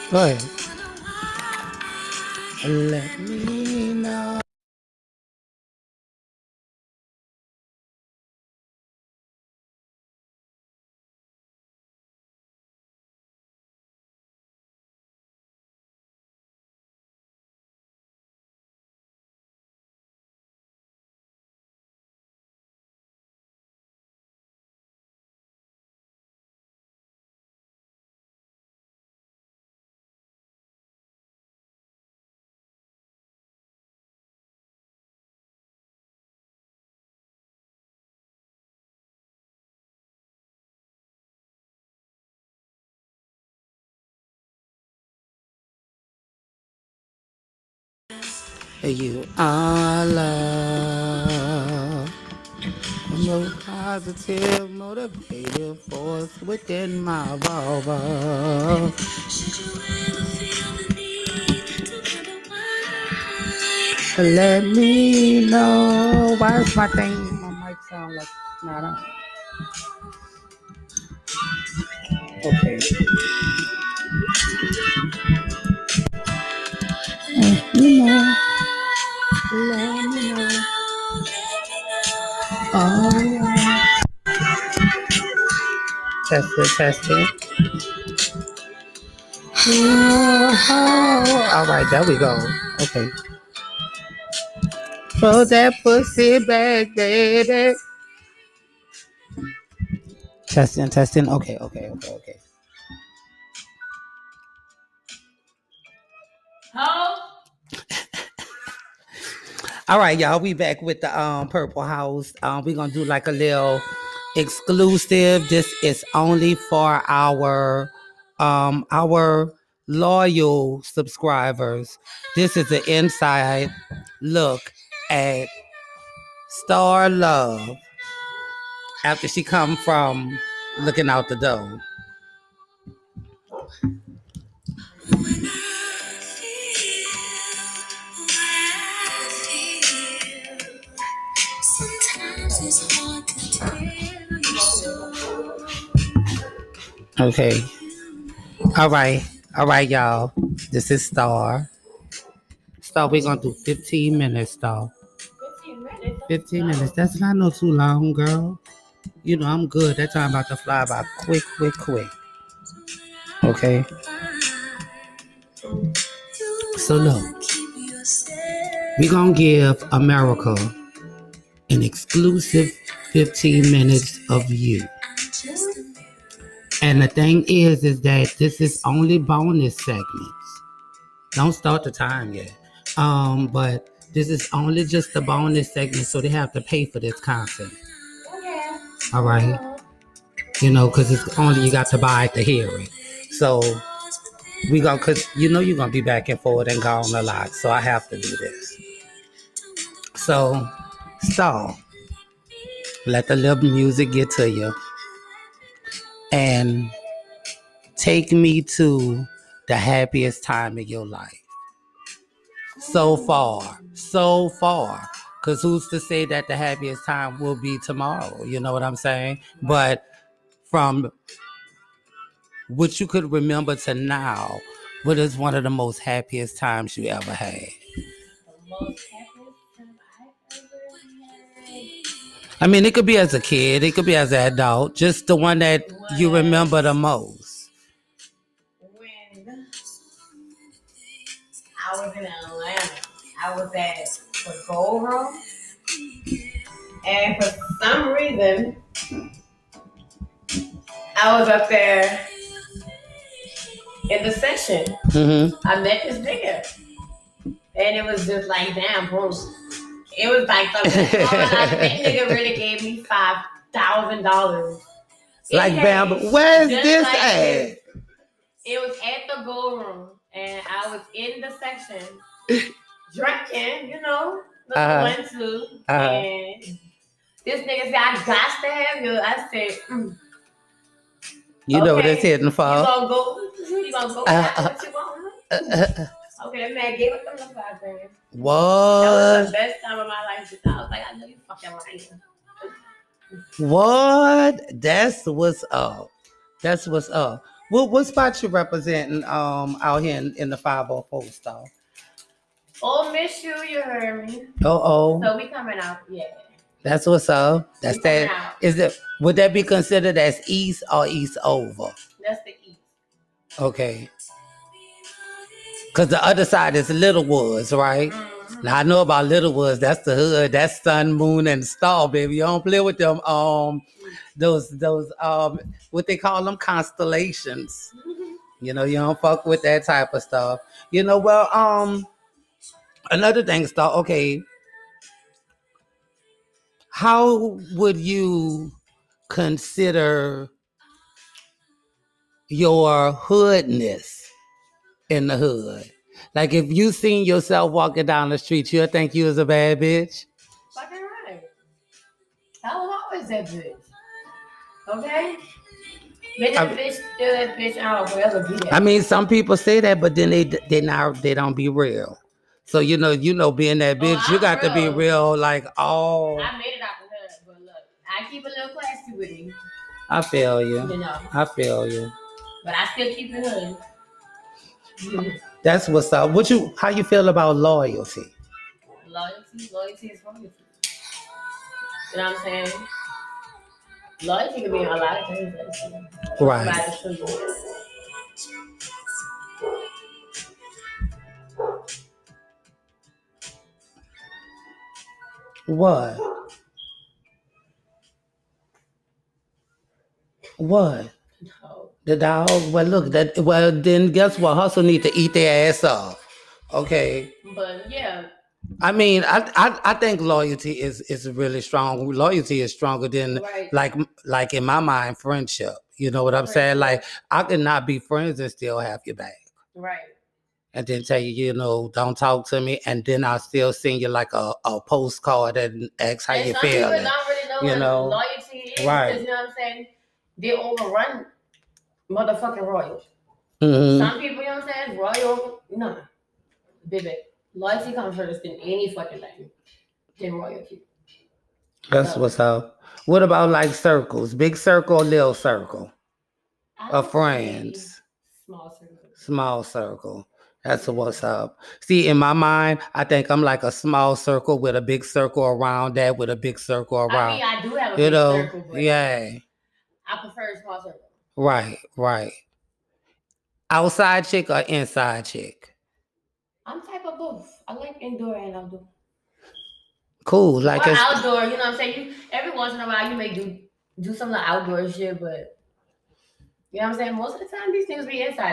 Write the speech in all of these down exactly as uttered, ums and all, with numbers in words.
Go ahead. Let me know. You are love. No positive motivative force within my vulva. Let me know. Why is my thing, my mic sound like it's not on? Okay. Let me know. Let me know. Oh, yeah. Test it, test it. Oh, all right, there we go. Okay. Throw that pussy back, baby. Testing, testing. Okay, okay, okay, okay. How? All right, y'all. We back with the um Purple House. Um, we're gonna do like a little exclusive. This is only for our um our loyal subscribers. This is an inside look at Star Love after she come from looking out the door. Okay. All right. All right, y'all. This is Star. Star, we're gonna do fifteen minutes, though. fifteen minutes. fifteen minutes. That's not no too long, girl. You know, I'm good. That time about to fly by quick, quick, quick. Okay. So look, we're gonna give America an exclusive fifteen minutes of you. And the thing is, is that this is only bonus segments. Don't start the time yet. Um, but this is only just the bonus segment, so they have to pay for this content. All right. You know, because it's only you got to buy it to hear it. So we gonna, cause you know you're gonna be back and forth and gone a lot. So I have to do this. So stall. Let the little music get to you. And take me to the happiest time of your life. So far. So far. Because who's to say that the happiest time will be tomorrow? You know what I'm saying? But from what you could remember to now, what is one of the most happiest times you ever had? The most happiest time I ever had. I mean, it could be as a kid, it could be as an adult, just the one that Was you remember the most. when I was in Atlanta. I was at the Gold Room, and for some reason, I was up there in the section. Mm-hmm. I met this nigga, and it was just like, damn, bro. It was like the that nigga really gave me five thousand dollars. Like, bam, where's this like at? This. It was at the Gold Room, and I was in the section drinking, you know, the uh, one two, uh, and this nigga said, "I got to have you." I said, mm. "You okay, know what it's hitting for? You gonna go? You gonna go? Uh, uh, what you want?" Uh, uh, Okay, that man gave it them the five grand. What? That was the best time of my life. I was like, I know you fucking lying. What? That's what's up. That's what's up. What what spot you representing um out here in, in the five oh four store? Oh, miss you, you heard me. Oh oh. So we coming out, yeah. That's what's up. That's that. Out. Is it? Would that be considered as east or east over? That's the east. Okay. Cause the other side is Littlewoods, right? Mm-hmm. Now I know about Littlewoods. That's the hood. That's sun, moon, and star, baby. You don't play with them. Um, those those um, what they call them constellations. Mm-hmm. You know, you don't fuck with that type of stuff. You know, well, um, another thing, star. Okay. How would you consider your hoodness in the hood? Like if you seen yourself walking down the street, you'll think you was a bad bitch? Fucking right. I was always that bitch. Okay? Been that bitch, still that bitch, I don't forever be that. I mean, some people say that, but then they they not they don't be real. So you know, you know, being that bitch, oh, you got real. to be real, like all. I made it out the hood, but look, I keep a little classy with me. I feel you. You know. I feel you. But I still keep it hood. Mm-hmm. That's what's up. What you? How you feel about loyalty? Loyalty, loyalty is loyalty. You know what I'm saying? Loyalty can be a lot of things. Right. What? What? No. The dog? Well, look, that. Well, then guess what? Hustle need to eat their ass up. Okay. But yeah. I mean, I, I I think loyalty is is really strong. Loyalty is stronger than right. like like in my mind, friendship. You know what I'm friendship. saying? Like I could not be friends and still have your back. Right. And then tell you, you know, don't talk to me, and then I'll still send you like a, a postcard and ask how and you some feel. People don't really know you what know? loyalty is. Right. You know what I'm saying? They overrun motherfucking royal. Mm-hmm. Some people, you know what I'm saying, royal, no. Baby, loyalty comes first than any fucking thing. Than royalty. That's so. What's up. What about like circles? Big circle, little circle? Of friends. Small circle. Small circle. That's what's up. See, in my mind, I think I'm like a small circle with a big circle around that, with a big circle around. I mean, I do have a you big know, circle, but yeah. I prefer a small circle. Right, right. Outside chick or inside chick? I'm type of both. I like indoor and outdoor. Cool, like or outdoor. You know what I'm saying? You every once in a while you may do do some of the outdoor shit, but you know what I'm saying. Most of the time these things be inside.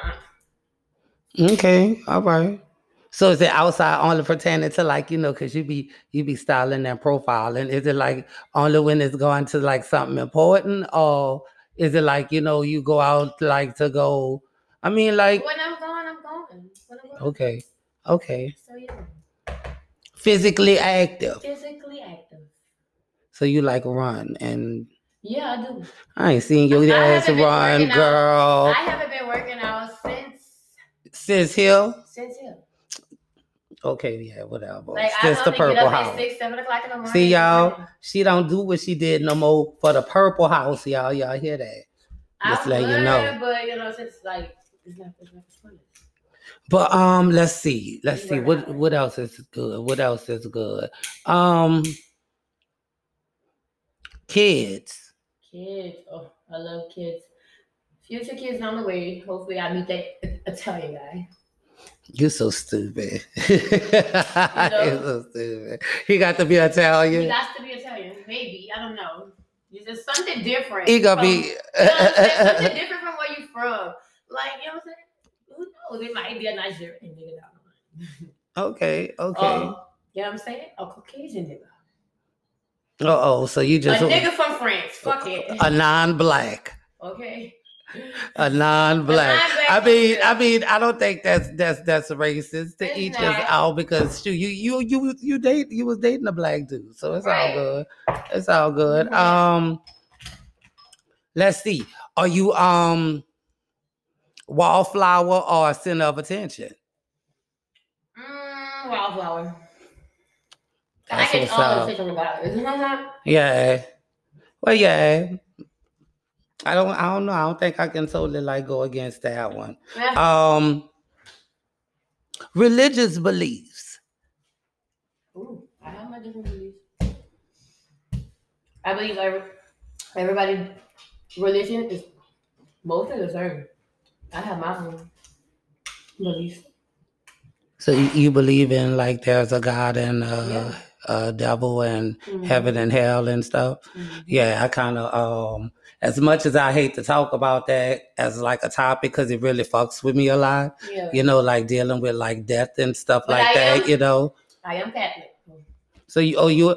Okay, all right. So is it outside only pertaining to like, you know, because you be you be styling and profiling? Is it like only when it's going to like something important, or is it like, you know, you go out like to go? I mean, like when I'm going, I'm going. When I'm going. Okay, okay. So yeah. Physically active. Physically active. So you like run and. Yeah, I do. I ain't seen your ass run, girl. Out. I haven't been working out since. Since here? Since here. Okay, yeah, whatever. Like, Since I the Purple get up House. At six, seven o'clock in the morning. See, y'all, she don't do what she did no more for the Purple House, y'all. Y'all hear that? Just let you know. But you know, since like it's not, it's not fun. But um, let's see, let's see what what else is good. What else is good? Um, kids. Kids. Oh, I love kids. Future kids on the way. Hopefully, I meet that Italian guy. You're so stupid. You know? You're so stupid. He got to be Italian. He got to be Italian. Maybe. I don't know. It's just something different. He gonna from, be you know what I'm saying? Something different from where you from. Like, you know what I'm saying? Who knows? It might be a Nigerian nigga down the line. Okay, okay. Uh, you know what I'm saying? A Caucasian nigga. Uh oh, so you just a nigga from France. Fuck it. A non-black. Okay. A non-black. I mean, I mean, I don't think that's that's that's racist to each us out because shoot, you you you you date you was dating a black dude, so it's right. all good. It's all good. Mm-hmm. Um, let's see. Are you um wallflower or a center of attention? Mm, wallflower. I get all the attention about it. Yeah. Well, yeah. I don't. I don't know. I don't think I can totally like go against that one. Um, religious beliefs. Ooh, I have my different beliefs. I believe every, everybody religion is mostly the same. I have my own beliefs. So you, you believe in like there's a God and uh, yeah. a devil and mm-hmm. heaven and hell and stuff? Mm-hmm. Yeah, I kind of um. As much as I hate to talk about that as like a topic because it really fucks with me a lot, yeah. you know, like dealing with like death and stuff but like I that, am, you know. I am Catholic. So you, oh, you're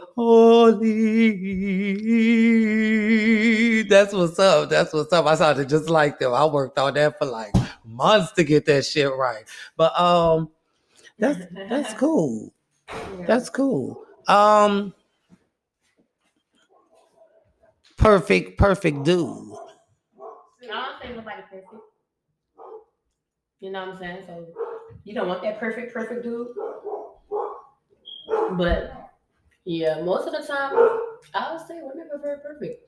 holy. That's what's up. That's what's up. I sounded just like them. I worked on that for like months to get that shit right. But um, that's that's cool. Yeah. That's cool. Um. Perfect, perfect dude. I don't think nobody perfect. You know what I'm saying? So you don't want that perfect, perfect dude. But yeah, most of the time, I would say women prefer perfect.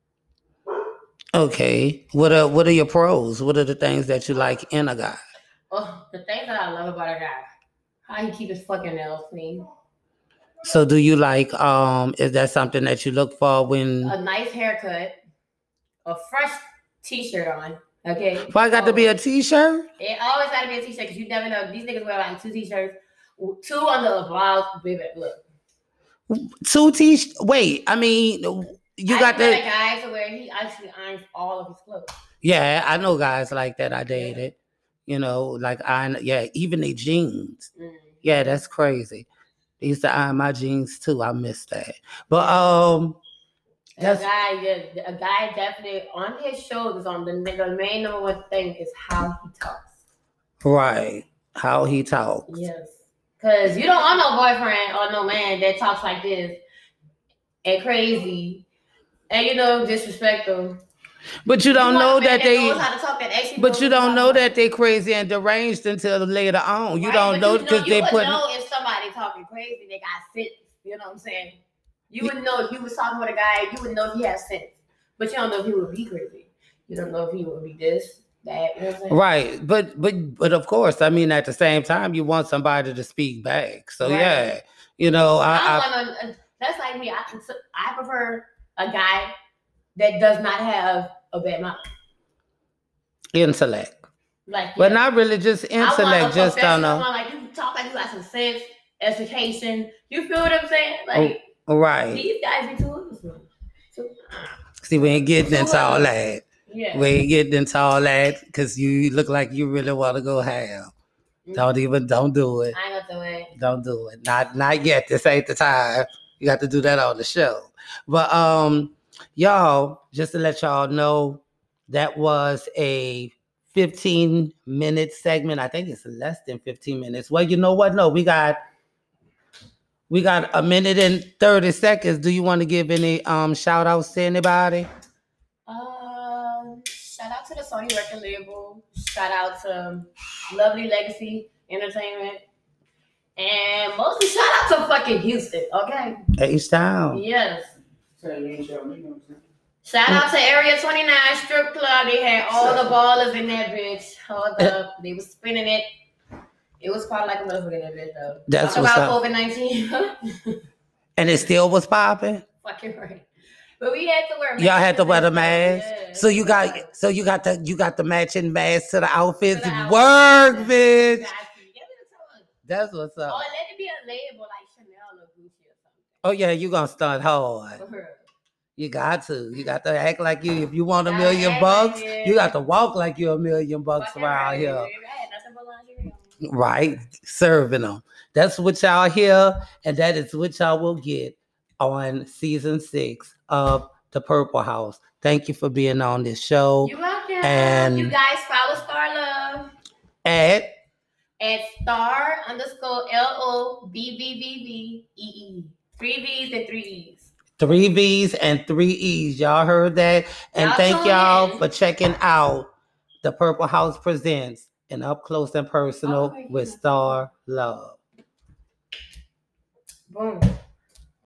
Okay. What are what are your pros? What are the things that you like in a guy? Oh, the things that I love about a guy. How he keep his fucking nails clean. So do you like, um, is that something that you look for when... A nice haircut, a fresh t-shirt on, okay? Why got to be a t-shirt? It always got to be a t-shirt because you never know. These niggas wear like two t-shirts, two under a blouse, baby, look. Two t-shirts? Wait, I mean, you I got the... I a guy to where he actually irons all of his clothes. Yeah, I know guys like that. I dated. Yeah. You know, like, I yeah, even their jeans. Mm. Yeah, that's crazy. They used to iron my jeans too. I miss that. But um, that's, a guy, yeah, a guy definitely on his shoulders. On the, the main number one thing is how he talks. Right, how he talks. Yes, because you don't want no boyfriend or no man that talks like this and crazy, and you know disrespect them. But you don't you know that, that they. Knows how to talk that but you don't know that they crazy and deranged until later on. You right, don't know because they put. You would know if somebody talking crazy, they got sense. You know what I'm saying? You would know if you was talking with a guy. You would know if he has sense. But you don't know if he would be crazy. You don't know if he would be this, that. You know what I'm saying? Right, but but but of course, I mean, at the same time, you want somebody to speak back. So right. yeah, you know, I. I, I want to. That's like me. I I prefer a guy that does not have a bad mouth. Intellect. Like, yeah. But not really just intellect, just don't know. Like you talk like you got some sense, education. You feel what I'm saying? Like, oh, right. These guys be too. too See, we ain't getting into all that. Yeah. We ain't getting into all that because you look like you really want to go ham. Mm-hmm. Don't even, don't do it. I ain't gonna do it. Don't do it. Not, not yet. This ain't the time. You got to do that on the show. But um, y'all, just to let y'all know, that was a fifteen minute segment. I think it's less than fifteen minutes. Well, you know what? No, we got we got a minute and thirty seconds. Do you want to give any um shout outs to anybody? Um, shout out to the Sony record label. Shout out to Lovely Legacy Entertainment. And mostly shout out to fucking Houston, okay? H-Town. Yes. Shout out to Area twenty-nine Strip Club. They had all the ballers in that bitch. Hold up. They was spinning it. It was quite like a motherfucker in that bitch, though. That's Talk what's about up. COVID nineteen. And it still was popping? Fucking right. But we had to wear masks. Y'all had to wear the mask. Yeah. So you got so you got the you got the matching mask to the outfits. To the Work, outfit. Bitch. Exactly. That's what's up. Oh, let it be a label like Chanel or Gucci or something. Oh yeah, you gonna start hard. You got to. You got to act like you. If you want a million bucks, you got to walk like you're a million bucks around here. Right, serving them. That's what y'all hear, and that is what y'all will get on season six of The Purple House. Thank you for being on this show. You're welcome. And you guys follow Star Love at at star underscore L O B V V V E E. Three V's and three E's. Three V's and three E's. Y'all heard that? And y'all thank y'all in. for checking out The Purple House Presents an Up Close and Personal oh, with Star Love. Boom.